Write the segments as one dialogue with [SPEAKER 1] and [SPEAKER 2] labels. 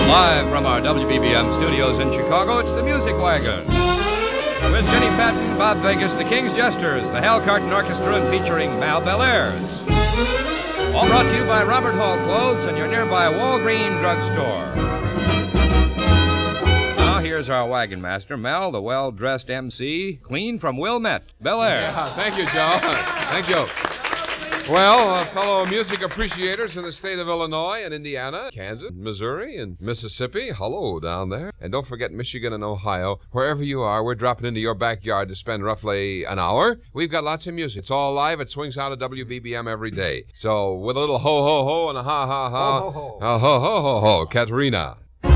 [SPEAKER 1] Live from our WBBM studios in Chicago, it's the Music Wagon. With Jenny Patton, Bob Vegas, the King's Jesters, the Hal Carton Orchestra, and featuring Mal Bellairs. All brought to you by Robert Hall Clothes and your nearby Walgreen drugstore. Now here's our wagon master, Mal, the well-dressed MC, clean from Wilmette, Bellairs.
[SPEAKER 2] Yeah, thank you, Joe. Thank you. Well, fellow music appreciators in the state of Illinois and Indiana, Kansas, Missouri, and Mississippi, hello down there. And don't forget Michigan and Ohio. Wherever you are, we're dropping into your backyard to spend roughly an hour. We've got lots of music. It's all live. It swings out of WBBM every day. So with a little ho-ho-ho and a ha-ha-ha, ho-ho-ho-ho, Katerina.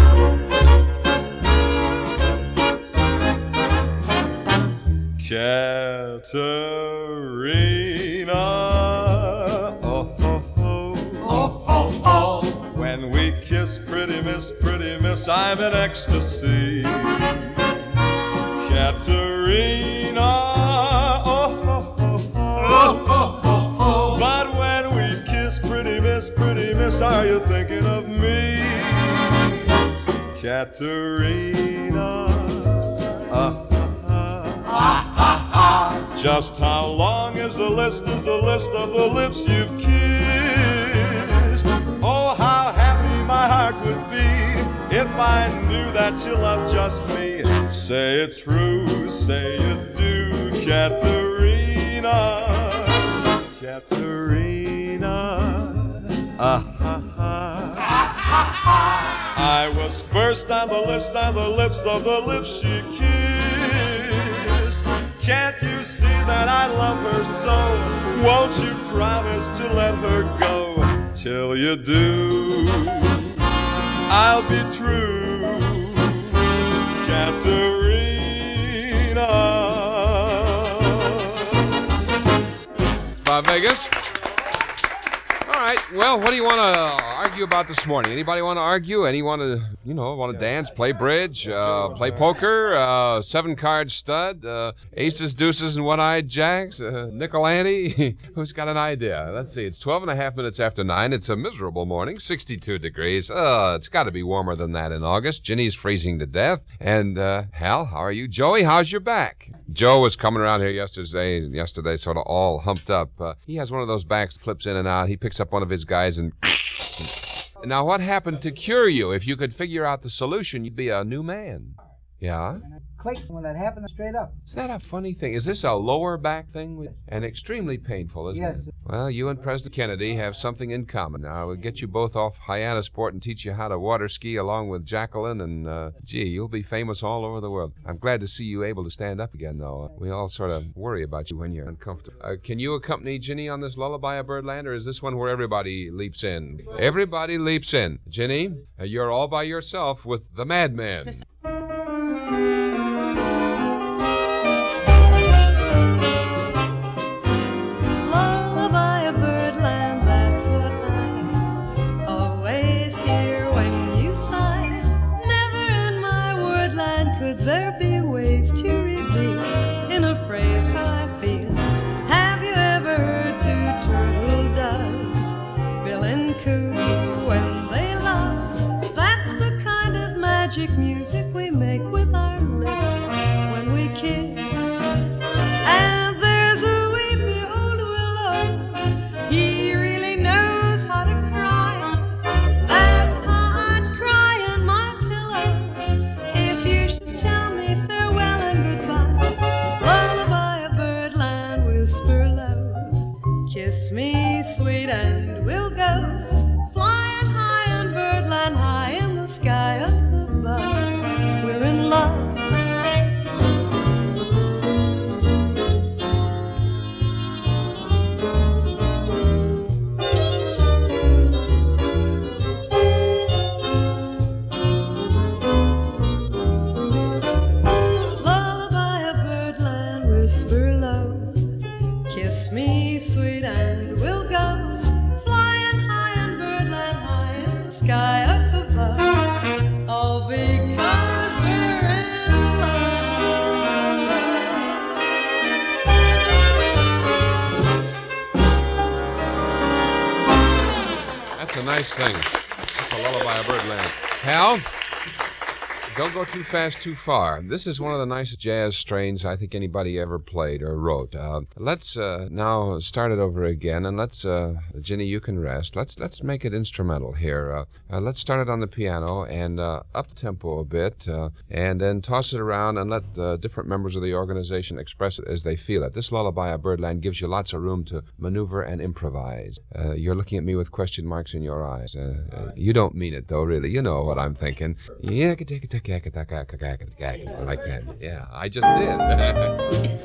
[SPEAKER 3] Katerina. When we kiss, pretty miss, I'm in ecstasy. Katerina, but when we kiss, pretty miss, are you thinking of me? Katerina, just how long is the list of the lips you've kissed? Oh, how happy my heart would be if I knew that you loved just me. Say it's true, say you do, Katerina. Katerina, I was first on the list on the lips of the lips she kissed. Can't you see that I love her so? Won't you promise to let her go? Till you do, I'll be true, Katerina.
[SPEAKER 2] It's Bob Vegas. All right, well, what do you want to argue about this morning? Anybody want to argue? Anyone want to dance, play bridge, play poker, 7-card stud, aces, deuces, and one-eyed jacks, nickel ante? Who's got an idea? Let's see, it's 12 and a half minutes after 9. It's a miserable morning, 62 degrees. It's got to be warmer than that in August. Ginny's freezing to death. And, Hal, how are you? Joey, how's your back? Joe was coming around here yesterday sort of all humped up. He has one of those backs that flips in and out. He picks up one of his guys and... Now, what happened to cure you? If you could figure out the solution, you'd be a new man. Yeah?
[SPEAKER 4] Click when that happened straight up.
[SPEAKER 2] Is that a funny thing? Is this a lower back thing? And extremely painful, isn't it?
[SPEAKER 4] Yes.
[SPEAKER 2] Well, you and President Kennedy have something in common. Now, we'll get you both off Hyannisport and teach you how to water ski along with Jacqueline, and, you'll be famous all over the world. I'm glad to see you able to stand up again, though. We all sort of worry about you when you're uncomfortable. Can you accompany Ginny on this lullaby of Birdland, or is this one where everybody leaps in? Everybody leaps in. Ginny, you're all by yourself with the Madman.
[SPEAKER 5] There be ways to reveal in a phrase how I feel. Have you ever heard two turtle doves bill and coo when they love? That's the kind of magic music we make with our lips when we kiss. And there's a weepy old willow, he really knows how to cry. That's how I'd cry in my pillow if you tell me farewell and goodbye. Lullaby of Birdland, whisper low. Kiss me sweet and we'll go flying high in Birdland, high in the sky up above. We're in love. Kiss me, sweet, and we'll go flying high in Birdland, high in the sky up above. All because we're in love.
[SPEAKER 2] That's a nice thing. That's a lullaby of Birdland. Hal, don't go too fast too far. This is one of the nicest jazz strains I think anybody ever played or wrote. Let's now start it over again, and let's, Ginny, you can rest. Let's make it instrumental here. Let's start it on the piano and up the tempo a bit, and then toss it around and let different members of the organization express it as they feel it. This lullaby of Birdland gives you lots of room to maneuver and improvise. You're looking at me with question marks in your eyes. You don't mean it, though, really. You know what I'm thinking. Yeah, like that. Yeah, I just did.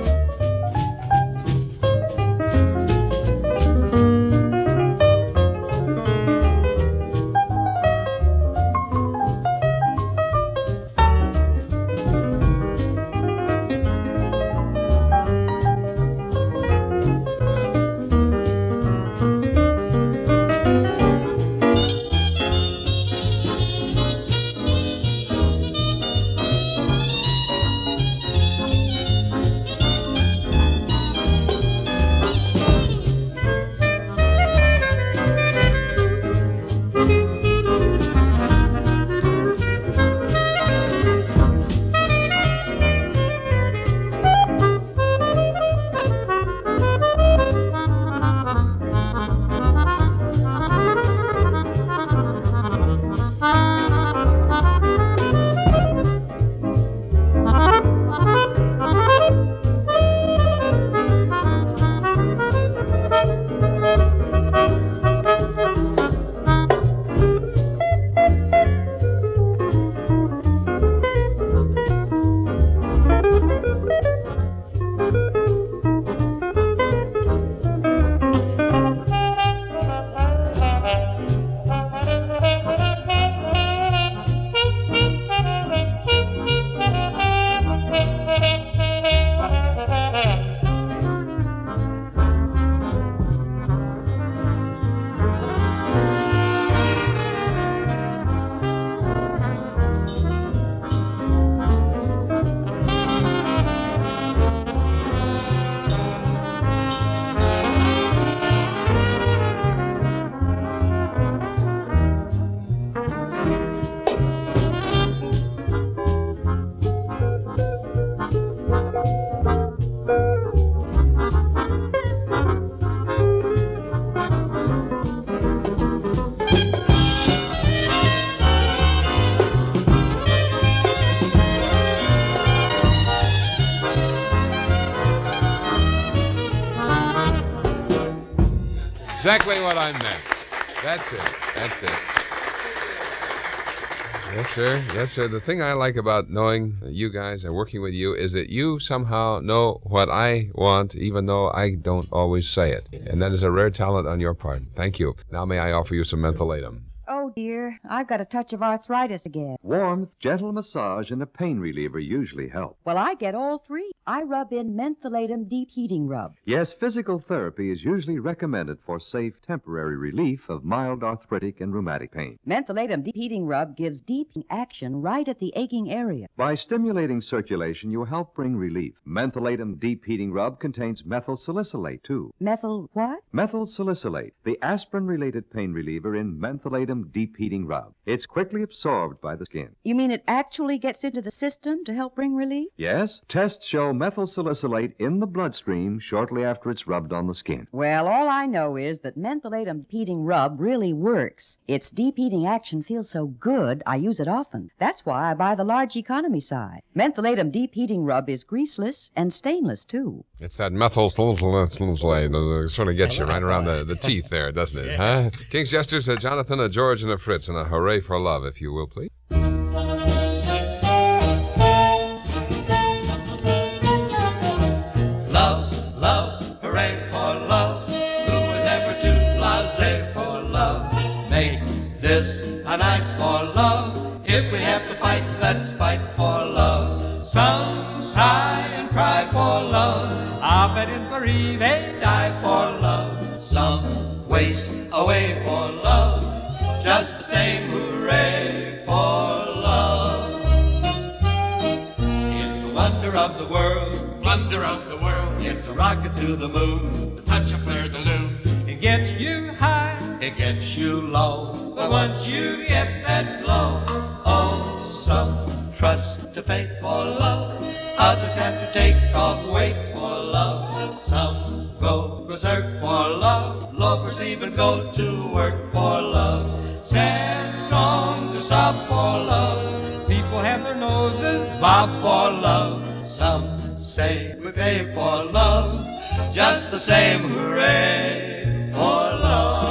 [SPEAKER 2] Exactly what I meant. That's it. Yes, sir. Yes, sir. The thing I like about knowing you guys and working with you is that you somehow know what I want, even though I don't always say it. And that is a rare talent on your part. Thank you. Now may I offer you some mentholatum?
[SPEAKER 6] Oh, dear. I've got a touch of arthritis again.
[SPEAKER 7] Warmth, gentle massage, and a pain reliever usually help.
[SPEAKER 6] Well, I get all three. I rub in mentholatum deep heating rub.
[SPEAKER 7] Yes, physical therapy is usually recommended for safe temporary relief of mild arthritic and rheumatic pain.
[SPEAKER 6] Mentholatum deep heating rub gives deep action right at the aching area.
[SPEAKER 7] By stimulating circulation, you help bring relief. Mentholatum deep heating rub contains methyl salicylate, too.
[SPEAKER 6] Methyl what?
[SPEAKER 7] Methyl salicylate, the aspirin-related pain reliever in mentholatum deep heating rub. It's quickly absorbed by the skin.
[SPEAKER 6] You mean it actually gets into the system to help bring relief?
[SPEAKER 7] Yes, tests show methyl salicylate in the bloodstream shortly after it's rubbed on the skin.
[SPEAKER 6] Well, all I know is that mentholatum deep heating rub really works. Its deep heating action feels so good, I use it often. That's why I buy the large economy side. Mentholatum deep heating rub is greaseless and stainless, too.
[SPEAKER 2] It's that methyl salicylate that sort of gets you right around the teeth there, doesn't it? Huh? King's Jesters, Jonathan, George, and a Fritz, and a hooray for love, if you will, please.
[SPEAKER 8] Love, love, hooray for love. Who is ever too blasé for love? Make this a night for love. If we have to fight, let's fight for love. Some sigh and cry for love. I bet in Paris they die for love. Some waste away for love. Just the same, hooray for love. It's a wonder of the world, wonder of the world. It's a rocket to the moon, the touch of Claire de Lune. It gets you high, it gets you low. But once you get that glow, oh, some trust to fate for love. Others have to take off weight for love. Some go berserk for love. Loafers even go to work for love. Sad songs are sob for love. People have their noses bob for love. Some say we pay for love. Just the same, hooray for love.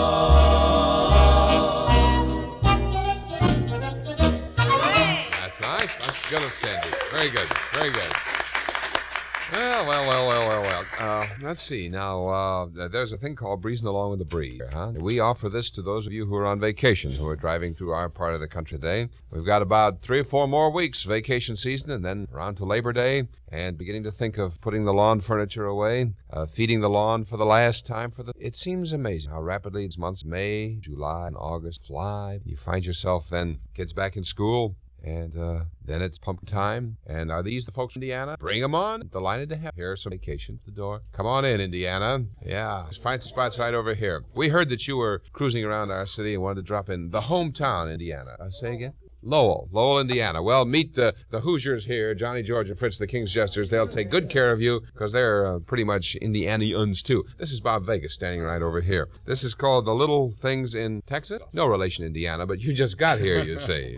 [SPEAKER 2] That's nice. That's good, Sandy. Very good. Very good. Well. Let's see. Now, there's a thing called breezing along with the breeze. Huh? We offer this to those of you who are on vacation, who are driving through our part of the country today. We've got about 3 or 4 more weeks vacation season, and then around to Labor Day, and beginning to think of putting the lawn furniture away, feeding the lawn for the last time. It seems amazing how rapidly these months, May, July, and August, fly. You find yourself then, kids back in school. And then it's pumpkin time. And are these the folks from Indiana? Bring them on. Delighted to have here. Some vacation at the door. Come on in, Indiana. Yeah, let's find some spots right over here. We heard that you were cruising around our city and wanted to drop in the hometown, Indiana. Say again? Lowell, Indiana. Well, meet the Hoosiers here, Johnny, George, and Fritz, the King's Jesters. They'll take good care of you because they're pretty much Indianians, too. This is Bob Vegas standing right over here. This is called The Little Things in Texas. No relation, Indiana, but you just got here, you see.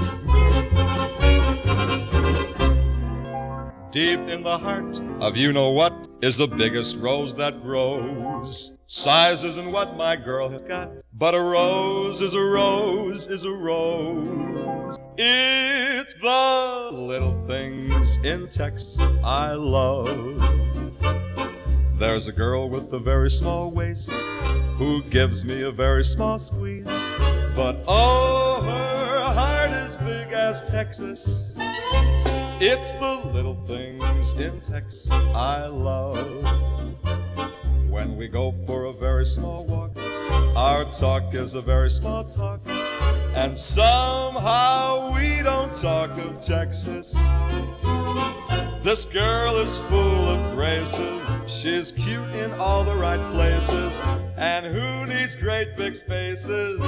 [SPEAKER 3] Deep in the heart of you-know-what is the biggest rose that grows. Size isn't what my girl has got, but a rose is a rose is a rose. It's the little things in Texas I love. There's a girl with a very small waist who gives me a very small squeeze, but oh, her heart is big as Texas. It's the little things in Texas I love. When we go for a very small walk, our talk is a very small talk, and somehow we don't talk of Texas. This girl is full of graces, she's cute in all the right places, and who needs great big spaces?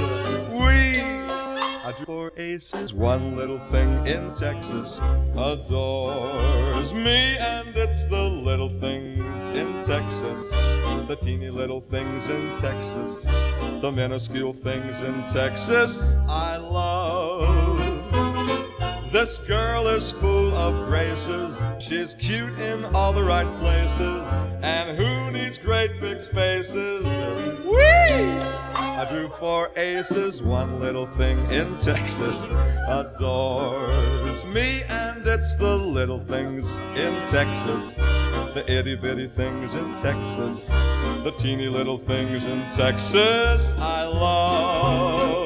[SPEAKER 3] I do for aces. One little thing in Texas adores me, and it's the little things in Texas, the teeny little things in Texas, the minuscule things in Texas I love. This girl is full of graces, she's cute in all the right places, and who needs great big spaces? Whee! I drew 4 aces, one little thing in Texas adores me, and it's the little things in Texas, the itty-bitty things in Texas, the teeny little things in Texas I love.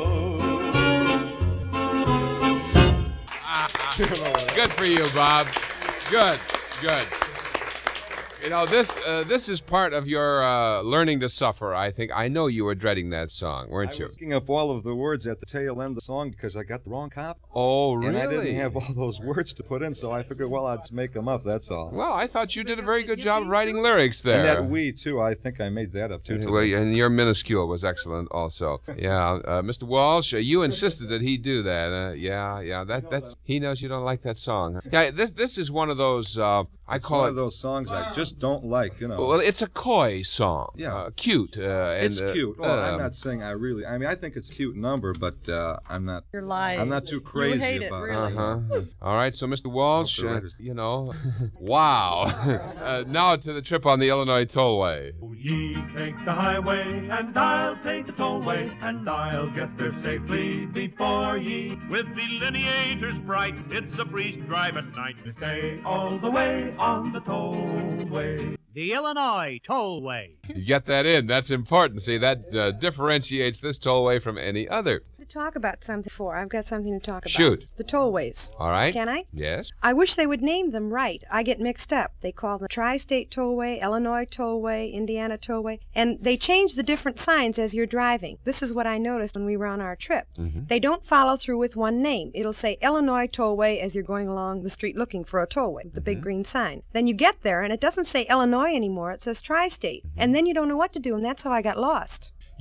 [SPEAKER 2] Good for you, Bob. Good. You know, this is part of your learning to suffer, I think. I know you were dreading that song, weren't you?
[SPEAKER 9] I was looking up all of the words at the tail end of the song because I got the wrong copy.
[SPEAKER 2] Oh, really?
[SPEAKER 9] And I didn't have all those words to put in, so I figured, well, I'd make them up, that's all.
[SPEAKER 2] Well, I thought you did a very good job of writing lyrics there.
[SPEAKER 9] And that we, too, I think I made that up, too.
[SPEAKER 2] Well, and your minuscule was excellent also. Yeah, Mr. Walsh, you insisted that he do that. That's he knows you don't like that song. Yeah, this is one of those, I call it...
[SPEAKER 9] one of those songs I just don't like, you know.
[SPEAKER 2] Well, it's a coy song.
[SPEAKER 9] Yeah.
[SPEAKER 2] Cute.
[SPEAKER 9] It's cute. Well, I'm not saying I think it's a cute number, but I'm not...
[SPEAKER 5] You're lying.
[SPEAKER 9] I'm not too crazy
[SPEAKER 5] hate it,
[SPEAKER 9] about
[SPEAKER 5] really.
[SPEAKER 9] it.
[SPEAKER 2] All right, so Mr. Walsh, wow. Now to the trip on the Illinois Tollway.
[SPEAKER 10] Ye take the highway, and I'll take the tollway, and I'll get there safely before ye. With delineators bright, it's a breeze to drive at night. Stay all the way on the tollway.
[SPEAKER 11] The Illinois Tollway.
[SPEAKER 2] You get that in. That's important. See, that differentiates this tollway from any other.
[SPEAKER 12] To talk about something for. I've got something to talk about.
[SPEAKER 2] Shoot.
[SPEAKER 12] The tollways.
[SPEAKER 2] All right.
[SPEAKER 12] Can I?
[SPEAKER 2] Yes.
[SPEAKER 12] I wish they would name them right. I get mixed up. They call them Tri-State Tollway, Illinois Tollway, Indiana Tollway, and they change the different signs as you're driving. This is what I noticed when we were on our trip.
[SPEAKER 2] Mm-hmm.
[SPEAKER 12] They don't follow through with one name. It'll say Illinois Tollway as you're going along the street looking for a tollway, the big green sign. Then you get there, and it doesn't say Illinois anymore. It says Tri-State. And then you don't know what to do, and that's how I got lost.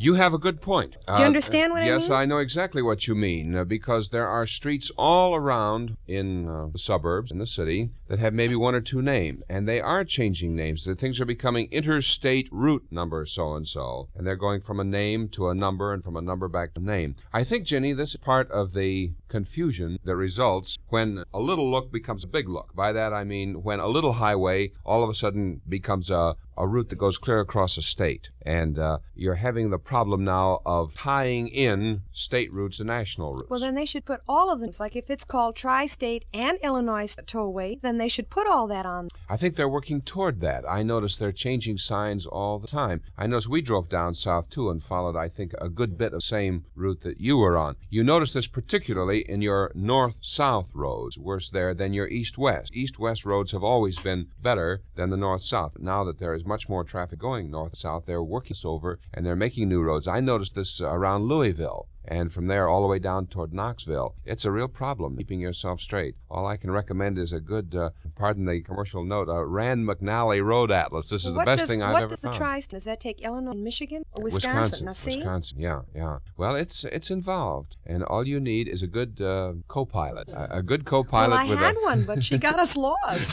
[SPEAKER 2] You have a good point.
[SPEAKER 12] Do you understand what I mean?
[SPEAKER 2] Yes, I know exactly what you mean, because there are streets all around in the suburbs, in the city, that have maybe one or two names, and they are changing names. The things are becoming interstate route number so-and-so, and they're going from a name to a number and from a number back to name. I think, Ginny, this is part of the confusion that results when a little look becomes a big look. By that I mean when a little highway all of a sudden becomes a route that goes clear across a state. And you're having the problem now of tying in state routes to national routes.
[SPEAKER 12] Well, then they should put all of them. Like if it's called Tri-State and Illinois Tollway, then they should put all that on.
[SPEAKER 2] I think they're working toward that. I notice they're changing signs all the time. I noticed we drove down south, too, and followed, I think, a good bit of the same route that you were on. You notice this particularly in your north-south roads, worse there than your east-west. East-west roads have always been better than the north-south. Now that there is much more traffic going north-south, they're working this over, and they're making new roads. I noticed this around Louisville, and from there all the way down toward Knoxville. It's a real problem, keeping yourself straight. All I can recommend is a good, pardon the commercial note, a Rand McNally Road Atlas. This is the best thing I've ever found.
[SPEAKER 12] What does the Tri-State, does that take Illinois and Michigan or Wisconsin? Now, see?
[SPEAKER 2] Wisconsin, yeah. Well, it's involved, and all you need is a good co-pilot. A good co-pilot
[SPEAKER 12] well, I had one, but she got us lost.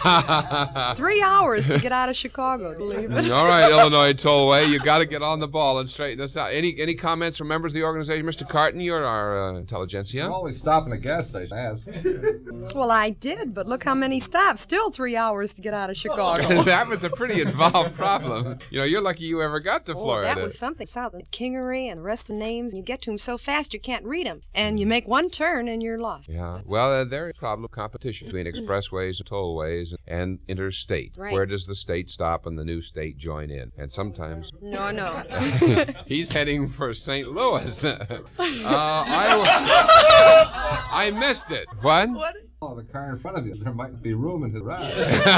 [SPEAKER 12] 3 hours to get out of Chicago, believe it.
[SPEAKER 2] All right, Illinois Tollway, you got to get on the ball and straighten this out. Any comments from members of the organization? Mr. Carton, you're our intelligentsia.
[SPEAKER 9] You always stop in a gas station, ask.
[SPEAKER 12] Well, I did, but look how many stops. Still 3 hours to get out of Chicago.
[SPEAKER 2] That was a pretty involved problem. You know, you're lucky you ever got to Florida.
[SPEAKER 12] That was something. South of Kingery and the rest of the names, and you get to them so fast you can't read them. And you make one turn and you're lost.
[SPEAKER 2] Yeah. Well, there is a problem of competition between expressways and tollways and interstate.
[SPEAKER 12] Right.
[SPEAKER 2] Where does the state stop and the new state join in? And sometimes...
[SPEAKER 12] No.
[SPEAKER 2] He's heading for St. Louis. I missed it. What?
[SPEAKER 9] Oh, the car in front of you. There might be room in his ride.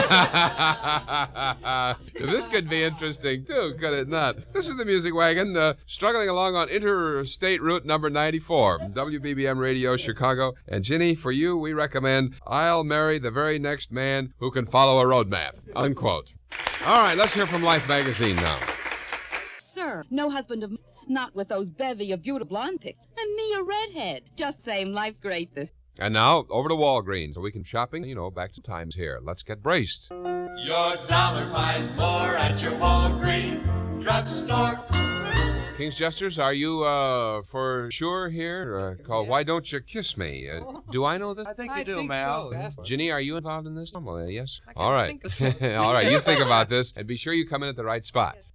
[SPEAKER 2] This could be interesting, too, could it not? This is the Music Wagon, struggling along on Interstate Route number 94, WBBM Radio, Chicago. And, Ginny, for you, we recommend I'll Marry the Very Next Man Who Can Follow a Road Map, unquote. All right, let's hear from Life magazine now.
[SPEAKER 13] Sir, no husband of... Not with those bevy of beautiful blonde pics. And me a redhead. Just same, life's great this.
[SPEAKER 2] And now, over to Walgreens, so we can shopping, back to times here. Let's get braced.
[SPEAKER 8] Your dollar buys more at your Walgreens drugstore.
[SPEAKER 2] King's Jesters, are you for sure here? Called Why Don't You Kiss Me? Do I know this?
[SPEAKER 14] I think you do, Mal.
[SPEAKER 2] So. Ginny, are you involved in this? Well, yes? All right. All right, you think about this, and be sure you come in at the right spot.
[SPEAKER 8] Yes.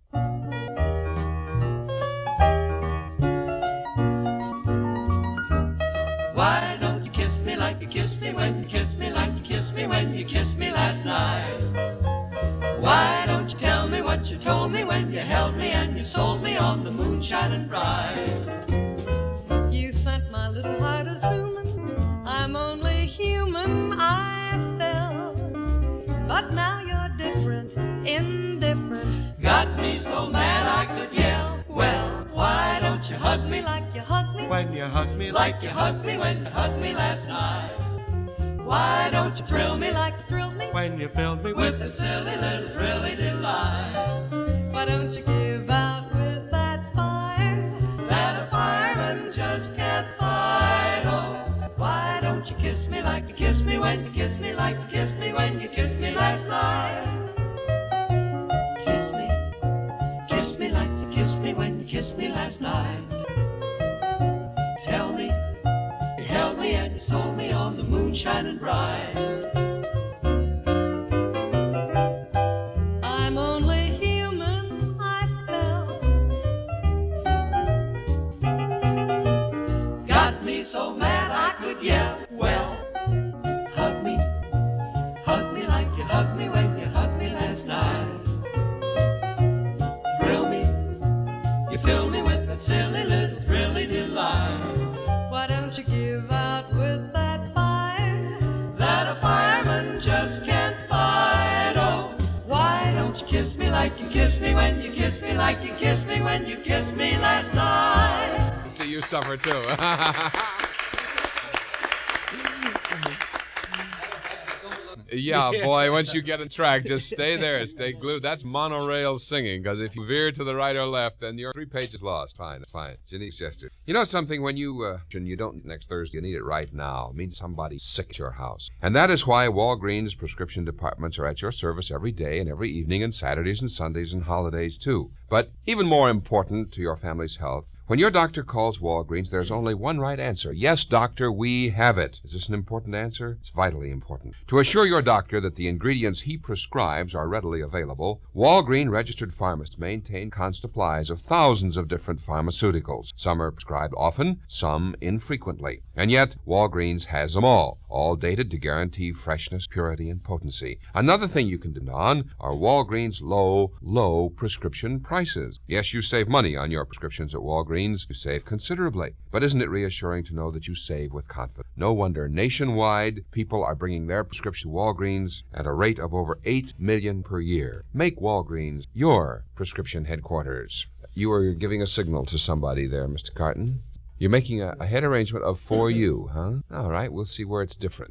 [SPEAKER 8] Why don't you kiss me like you kissed me when you kissed me like you kissed me when you kissed me last night? Why don't you tell me what you told me when you held me and you sold me on the moon shining bright?
[SPEAKER 5] You sent my little heart assuming I'm only human, I fell. But now you're different, indifferent.
[SPEAKER 8] Got me so mad I could yell. Well, why don't you hug me like you hugged me
[SPEAKER 14] when you hugged me
[SPEAKER 8] like you hugged me when you hugged me last night? Why don't you thrill me like you thrilled me
[SPEAKER 14] when you filled me
[SPEAKER 8] with that silly little thrilly delight?
[SPEAKER 5] Why don't you give out with that fire
[SPEAKER 8] that a fireman just can't fight? Oh, why don't you kiss me like you kissed me when you kissed me like you kissed me when you kissed me last night? Kiss me like you kissed me when you kissed me last night. Tell me, you held me and you sold me on the moon shining bright.
[SPEAKER 5] I'm only human, I fell.
[SPEAKER 8] Got me so mad I could yell. Well, hug me like you hugged me when you hugged me last night. You fill me with that silly little thrilly delight.
[SPEAKER 5] Why don't you give out with that fire
[SPEAKER 8] that a fireman just can't fight? Oh, why don't you kiss me like you kissed me when you kissed me like you kissed me when you kissed me last night?
[SPEAKER 2] See, you suffer too. Yeah, boy, once you get a track, just stay there. Stay glued. That's monorail singing, because if you veer to the right or left, then you're 3 pages lost. Fine. Janice Jester. You know something? When you don't next Thursday, you need it right now. It means somebody's sick at your house. And that is why Walgreens prescription departments are at your service every day and every evening and Saturdays and Sundays and holidays, too. But even more important to your family's health, when your doctor calls Walgreens, there's only one right answer. Yes, doctor, we have it. Is this an important answer? It's vitally important. To assure your doctor that the ingredients he prescribes are readily available, Walgreens registered pharmacists maintain constant supplies of thousands of different pharmaceuticals. Some are prescribed often, some infrequently. And yet, Walgreens has them all dated to guarantee freshness, purity, and potency. Another thing you can depend on are Walgreens' low prescription prices. Yes, you save money on your prescriptions at Walgreens. You save considerably. But isn't it reassuring to know that you save with confidence? No wonder nationwide people are bringing their prescription to Walgreens at a rate of over 8 million per year. Make Walgreens your prescription headquarters. You were giving a signal to somebody there, Mr. Carton. You're making a head arrangement of for you, huh? All right, we'll see where it's different.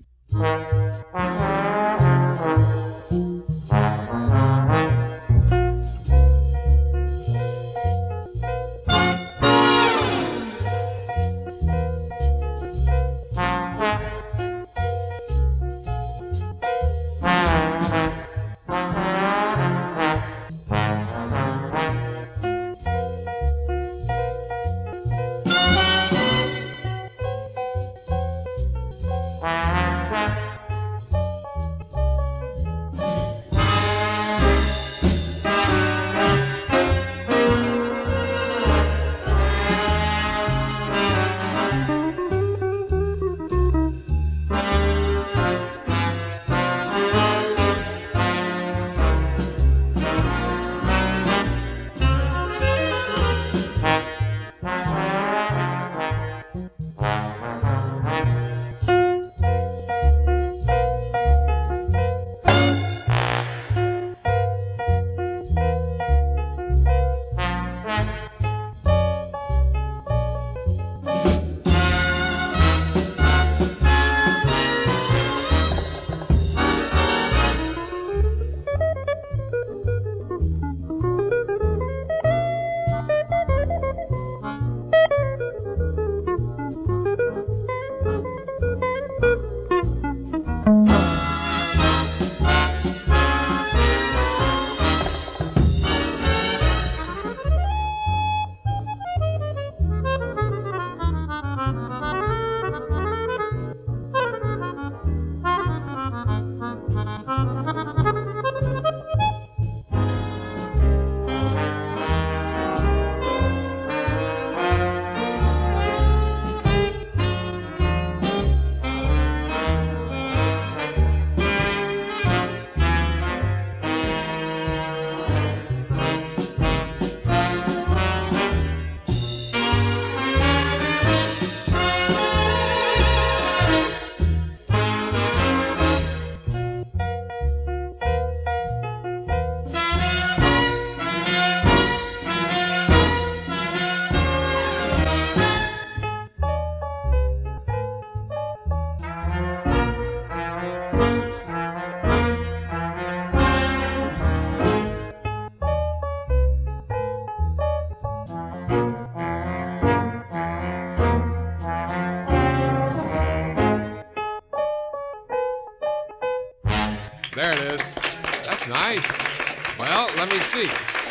[SPEAKER 2] There it is. That's nice. Well, let me see.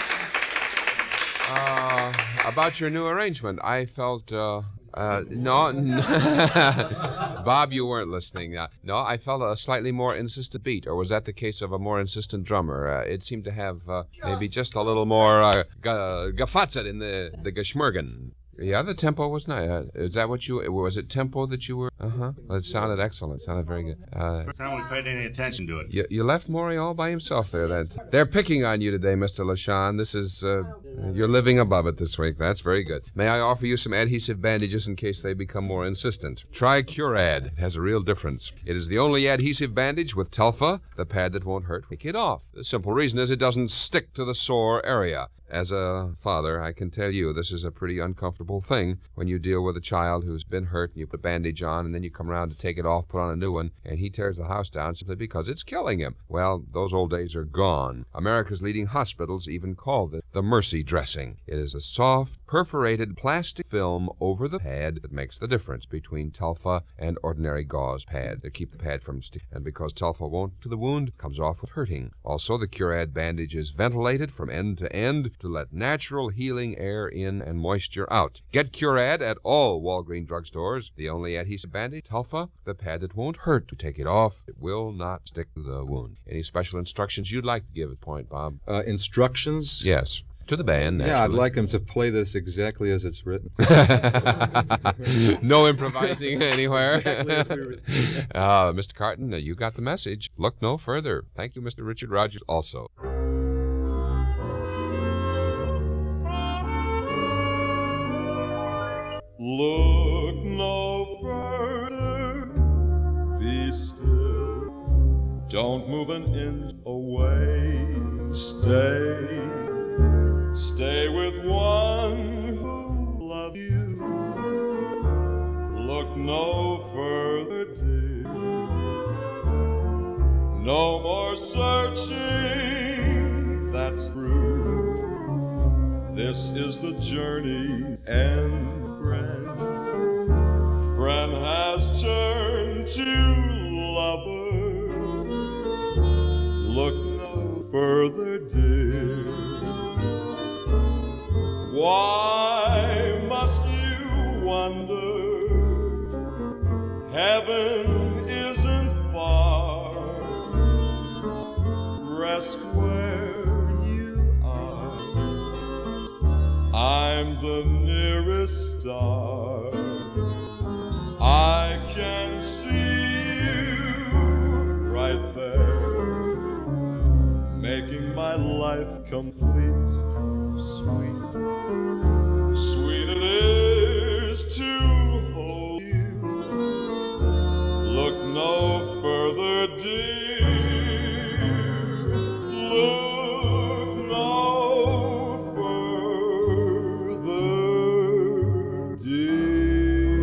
[SPEAKER 2] About your new arrangement, I felt, no. Bob, you weren't listening. No, I felt a slightly more insistent beat, or was that the case of a more insistent drummer? It seemed to have maybe just a little more gefatzet in the geschmurgen. Yeah, the tempo was nice. Is that what was it tempo that you were? Uh-huh. Well, it sounded excellent. It sounded very good.
[SPEAKER 15] First time we paid any attention to it.
[SPEAKER 2] You left Maury all by himself there. They're picking on you today, Mr. LaShawn. This is, you're living above it this week. That's very good. May I offer you some adhesive bandages in case they become more insistent? Try Curad. It has a real difference. It is the only adhesive bandage with Telfa, the pad that won't hurt. Take it off. The simple reason is it doesn't stick to the sore area. As a father, I can tell you this is a pretty uncomfortable thing when you deal with a child who's been hurt and you put a bandage on and then you come around to take it off, put on a new one, and he tears the house down simply because it's killing him. Well, those old days are gone. America's leading hospitals even call it the Mercy dressing. It is a soft, perforated plastic film over the pad that makes the difference between Telfa and ordinary gauze pad. They keep the pad from sticking, and because Telfa won't to the wound, it comes off with hurting. Also, the Curad bandage is ventilated from end to end to let natural healing air in and moisture out. Get Curad at all Walgreens drugstores. The only adhesive bandage, Telfa, the pad that won't hurt. To take it off, it will not stick to the wound. Any special instructions you'd like to give at Point, Bob?
[SPEAKER 9] Instructions?
[SPEAKER 2] Yes. To the band, naturally.
[SPEAKER 9] Yeah, I'd like him to play this exactly as it's written.
[SPEAKER 2] No improvising anywhere.
[SPEAKER 9] Exactly as we written.
[SPEAKER 2] Mr. Carton, you got the message. Look no further. Thank you, Mr. Richard Rogers, also.
[SPEAKER 3] Look no further, be still. Don't move an inch away. Stay with one who loves you. Look no further, dear. No more searching, that's through. This is the journey, and friend has turned to lover. Look no further, dear. Why must you wonder? Heaven isn't far. Rest where you are. I'm the nearest star. I can see you right there, making my life complete. Sweet it is to hold you. Look no further, dear. Look no further, dear.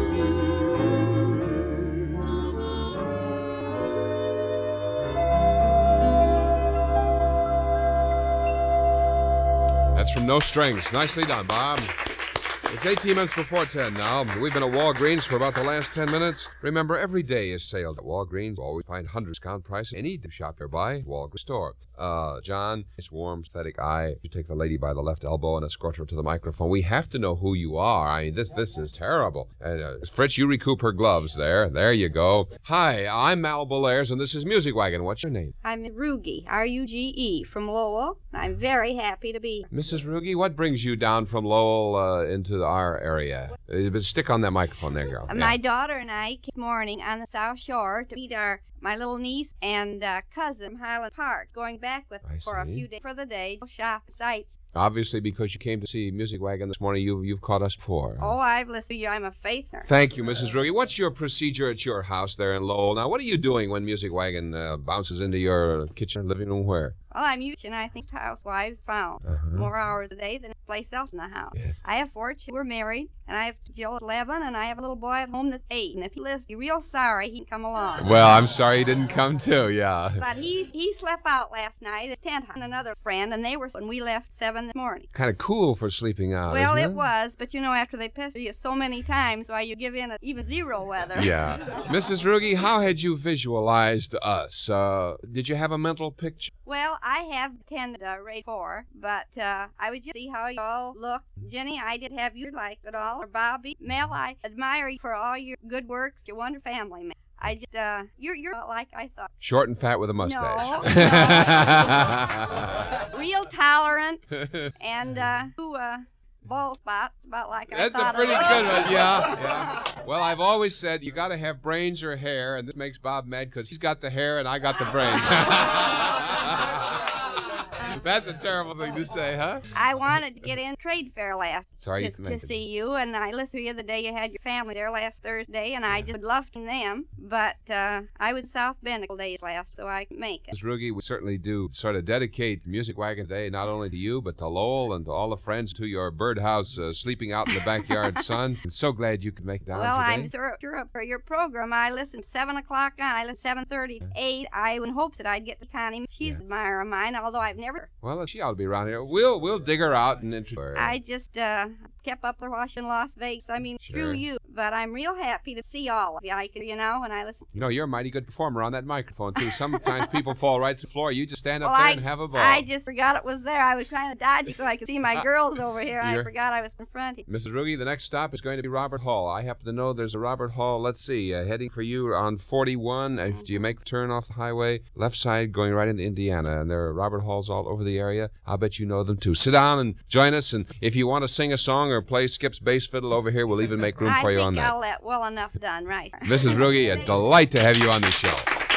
[SPEAKER 2] That's from No Strings. Nicely done, Bob. It's 18 minutes before 10 now. We've been at Walgreens for about the last 10 minutes. Remember, every day is sale at Walgreens. You always find hundreds of discount prices. Any shop nearby, Walgreens store. John, it's warm, aesthetic eye. You take the lady by the left elbow and escort her to the microphone. We have to know who you are. I mean, this is terrible. Fritz, you recoup her gloves there. There you go. Hi, I'm Mal Belaires, and this is Music Wagon. What's your name?
[SPEAKER 16] I'm Ruge, R-U-G-E, from Lowell. I'm very happy to be here.
[SPEAKER 2] Mrs. Ruge, what brings you down from Lowell into our area? Stick on that microphone there, girl.
[SPEAKER 16] My daughter and I came this morning on the South Shore to meet my little niece and cousin, Highland Park, going back with for a few days for the day, shop sights.
[SPEAKER 2] Obviously, because you came to see Music Wagon this morning, you've caught us before.
[SPEAKER 16] Oh, I've listened to you. I'm a faithner.
[SPEAKER 2] Thank you, Mrs. Ruge. What's your procedure at your house there in Lowell? Now, what are you doing when Music Wagon bounces into your kitchen or living room? Where?
[SPEAKER 16] Well, I'm using, I think, housewives found more hours a day than any place else in the house.
[SPEAKER 2] Yes.
[SPEAKER 16] I have 4 children. We're married, and I have Joe at 11, and I have a little boy at home that's 8. And if he lives, you're real sorry he can come along.
[SPEAKER 2] Well, I'm sorry he didn't come too, yeah.
[SPEAKER 16] But he slept out last night at 10 and another friend, and they were when we left 7 this morning.
[SPEAKER 2] Kind of cool for sleeping out,
[SPEAKER 16] well,
[SPEAKER 2] isn't
[SPEAKER 16] it was, but you know, after they pester you so many times, why you give in at even 0 weather.
[SPEAKER 2] Yeah. Mrs. Ruge, how had you visualized us? Did you have a mental picture?
[SPEAKER 16] Well, I have attended Raid 4, but I would just see how you all look. Jenny, I did have you like it all. Or Bobby, Mel, I admire you for all your good works, your wonderful family, man. I just, you're not like I thought.
[SPEAKER 2] Short and fat with a mustache.
[SPEAKER 16] No. Real tolerant, and bald spots, about like I thought.
[SPEAKER 2] That's a pretty good one, yeah. Well, I've always said you got to have brains or hair, and this makes Bob mad because he's got the hair and I got the brains. That's a terrible thing to say, huh?
[SPEAKER 16] I wanted to get in trade fair last.
[SPEAKER 2] Sorry,
[SPEAKER 16] just to see you, and I listened to you the day you had your family there last Thursday, and I just loved them. But I was South Bend a couple days last, so I couldn't make it.
[SPEAKER 2] Ms. Ruge, we certainly do sort of dedicate Music Wagon Day not only to you, but to Lowell and to all the friends, to your birdhouse sleeping out in the backyard sun. I'm so glad you could make it down
[SPEAKER 16] well,
[SPEAKER 2] today.
[SPEAKER 16] I'm sure for your program, I listened 7 o'clock on. I listened 7:30, 8. I was in hopes that I'd get to Connie. She's an admirer of mine, although I've never.
[SPEAKER 2] Well, she ought to be around here. We'll dig her out and introduce her.
[SPEAKER 16] I just kept up the watch in Las Vegas. I mean, through you. But I'm real happy to see all of you. I can, when I listen.
[SPEAKER 2] You're a mighty good performer on that microphone, too. Sometimes people fall right to the floor. You just stand up there and have a ball.
[SPEAKER 16] I just forgot it was there. I was trying to dodge it so I could see my girls over here. I forgot I was in front of you.
[SPEAKER 2] Mrs. Ruge, the next stop is going to be Robert Hall. I happen to know there's a Robert Hall, let's see, heading for you on 41. After you make the turn off the highway, left side going right into Indiana. And there are Robert Halls all over the area. I'll bet you know them, too. Sit down and join us. And if you want to sing a song or play Skip's bass fiddle over here, we'll even make room for you on that.
[SPEAKER 16] I think I'll let well enough done, right.
[SPEAKER 2] Mrs. Ruge, a delight to have you on the show.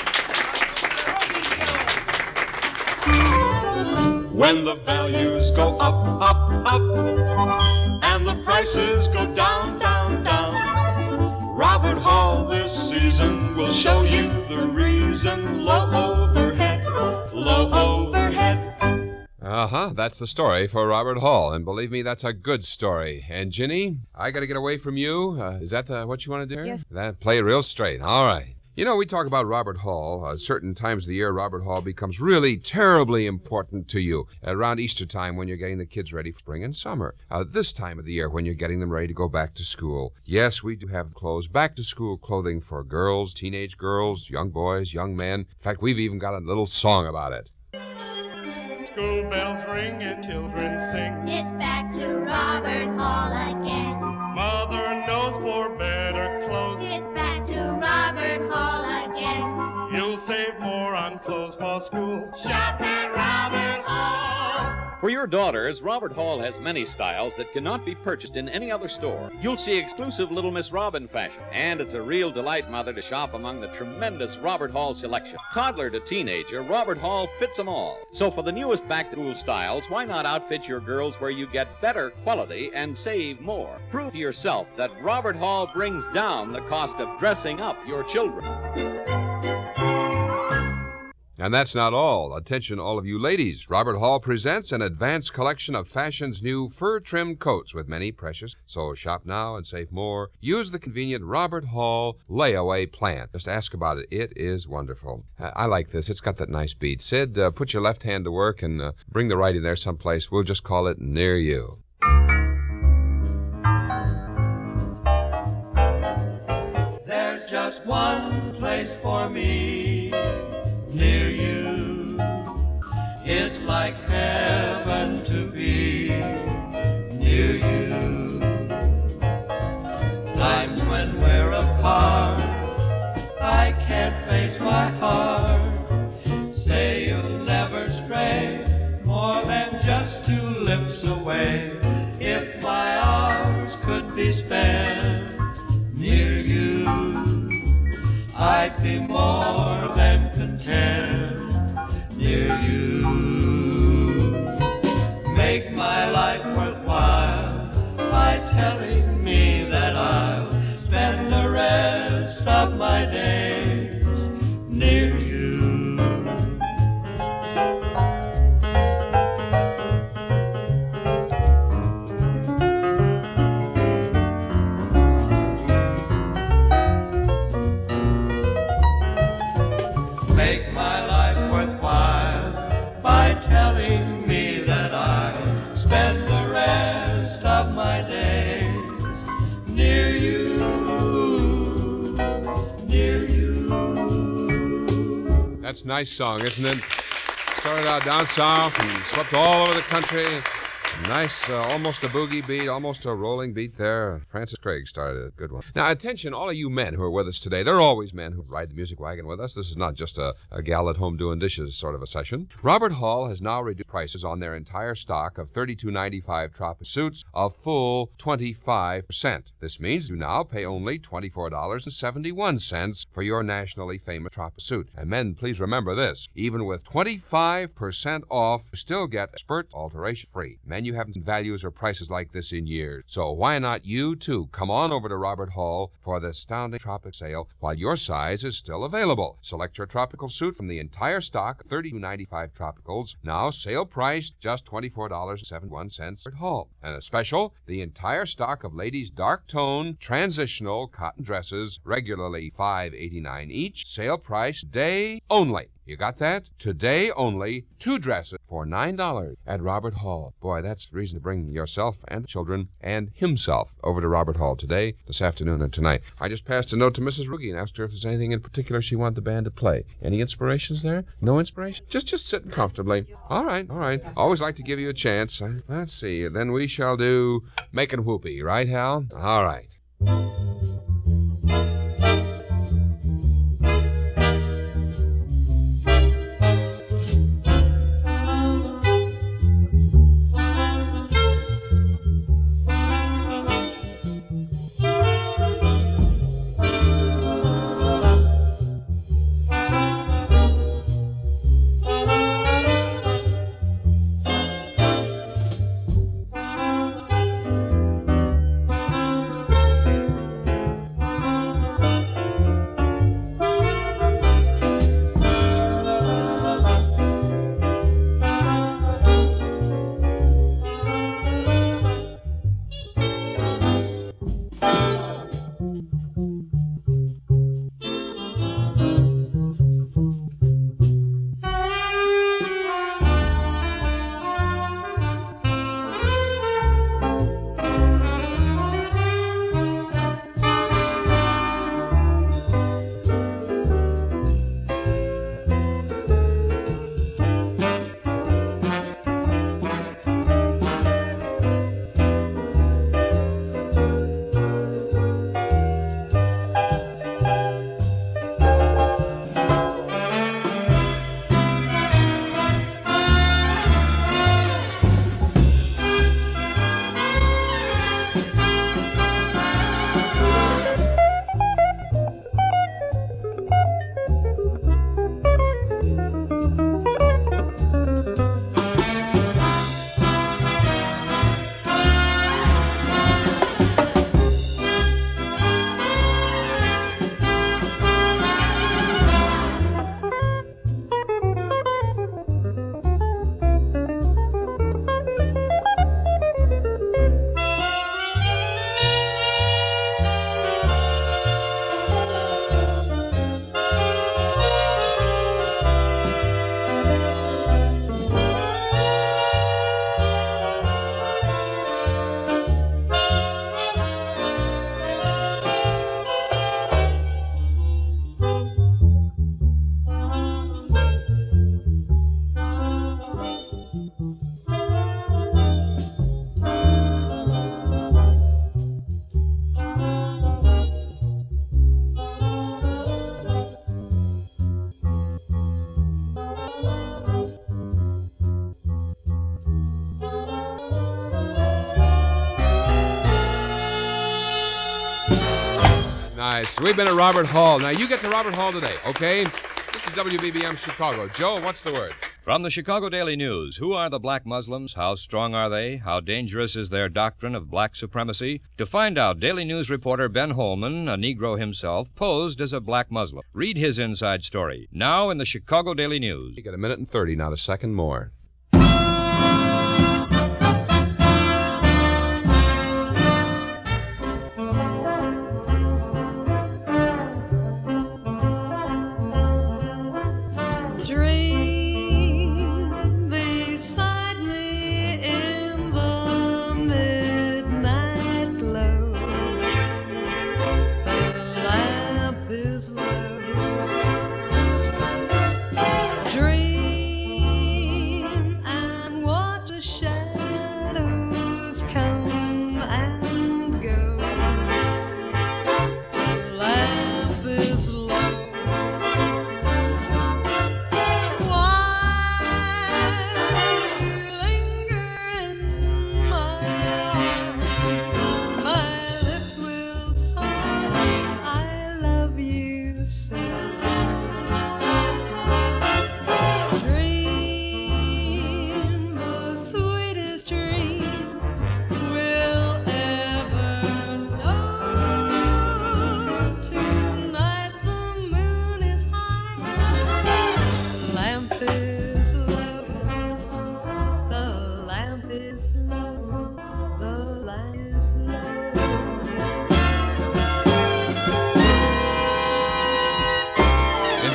[SPEAKER 3] When the values go up, up, up, and the prices go down, down, down, Robert Hall this season will show you the reason. Low overhead, low overhead.
[SPEAKER 2] That's the story for Robert Hall, and believe me, that's a good story. And Ginny, I got to get away from you. Is that what you want to do?
[SPEAKER 12] Yes.
[SPEAKER 2] Play it real straight. All right. We talk about Robert Hall. Certain times of the year, Robert Hall becomes really terribly important to you. Around Easter time when you're getting the kids ready for spring and summer. This time of the year when you're getting them ready to go back to school. Yes, we do have clothes, back-to-school clothing for girls, teenage girls, young boys, young men. In fact, we've even got a little song about it.
[SPEAKER 3] School bells ring and children sing.
[SPEAKER 17] It's back to Robert Hall again.
[SPEAKER 3] Mother knows for better clothes.
[SPEAKER 17] It's back to Robert Hall again.
[SPEAKER 3] You'll save more on clothes for school. Shop at Robert Hall.
[SPEAKER 18] For your daughters, Robert Hall has many styles that cannot be purchased in any other store. You'll see exclusive Little Miss Robin fashion, and it's a real delight, Mother, to shop among the tremendous Robert Hall selection. Toddler to teenager, Robert Hall fits them all. So for the newest back-to-school styles, why not outfit your girls where you get better quality and save more? Prove to yourself that Robert Hall brings down the cost of dressing up your children.
[SPEAKER 2] And that's not all. Attention, all of you ladies. Robert Hall presents an advanced collection of fashion's new fur-trimmed coats with many precious. So shop now and save more. Use the convenient Robert Hall layaway plan. Just ask about it. It is wonderful. I like this. It's got that nice beat. Sid, put your left hand to work and bring the right in there someplace. We'll just call it Near You.
[SPEAKER 8] There's just one place for me near you. It's like heaven to be near you. Times when we're apart, I can't face my heart. Say you'll never stray more than just 2 lips away. If my hours could be spent near you, I'd be more than content near you. Make my life worthwhile by telling me that I'll spend the rest of my days near you. Make my life worthwhile by telling me that I spend the rest of my days near you, near you.
[SPEAKER 2] That's a nice song, isn't it? Started out down south and swept all over the country. Nice, almost a boogie beat, almost a rolling beat there. Francis Craig started a good one. Now, attention, all of you men who are with us today. There are always men who ride the music wagon with us. This is not just a gal at home doing dishes sort of a session. Robert Hall has now reduced prices on their entire stock of $32.95 tropic suits a full 25%. This means you now pay only $24.71 for your nationally famous tropic suit. And men, please remember this. Even with 25% off, you still get expert alteration free. Men, you haven't seen values or prices like this in years. So why not you, too? Come on over to Robert Hall for the astounding tropic sale while your size is still available. Select your tropical suit from the entire stock of $32.95 tropicals, now sale priced just $24.71 at Hall. And a special, the entire stock of ladies' dark tone transitional cotton dresses, regularly $5.89 each, sale price today only. You got that? Today only, 2 dresses for $9 at Robert Hall. Boy, that's reason to bring yourself and the children and himself over to Robert Hall today, this afternoon, and tonight. I just passed a note to Mrs. Ruge and asked her if there's anything in particular she wanted the band to play. Any inspirations there? No inspiration? Just sitting comfortably. All right. Always like to give you a chance. Let's see. Then we shall do Makin' Whoopee, right, Hal? All right. Nice. We've been at Robert Hall. Now, you get to Robert Hall today, okay? This is WBBM Chicago. Joe, what's the word?
[SPEAKER 1] From the Chicago Daily News, who are the black Muslims? How strong are they? How dangerous is their doctrine of black supremacy? To find out, Daily News reporter Ben Holman, a Negro himself, posed as a black Muslim. Read his inside story, now in the Chicago Daily News.
[SPEAKER 2] You got 1:30, not a second more.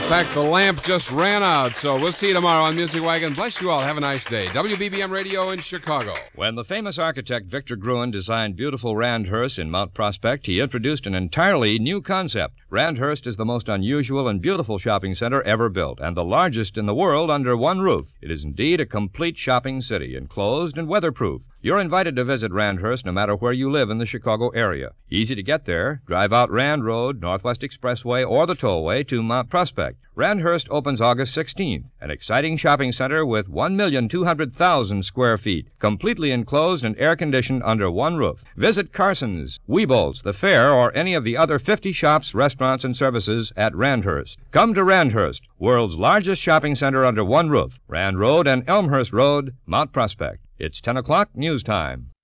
[SPEAKER 2] fact, the lamp just ran out, so we'll see you tomorrow on Music Wagon. Bless you all. Have a nice day. WBBM Radio in Chicago.
[SPEAKER 1] When the famous architect Victor Gruen designed beautiful Randhurst in Mount Prospect, he introduced an entirely new concept. Randhurst is the most unusual and beautiful shopping center ever built, and the largest in the world under one roof. It is indeed a complete shopping city, enclosed and weatherproof. You're invited to visit Randhurst no matter where you live in the Chicago area. Easy to get there. Drive out Rand Road, Northwest Expressway, or the tollway to Mount Prospect. Randhurst opens August 16th. An exciting shopping center with 1,200,000 square feet, completely enclosed and air-conditioned under one roof. Visit Carson's, Weebolt's, The Fair, or any of the other 50 shops, restaurants, and services at Randhurst. Come to Randhurst, world's largest shopping center under one roof. Rand Road and Elmhurst Road, Mount Prospect. It's 10 o'clock news time.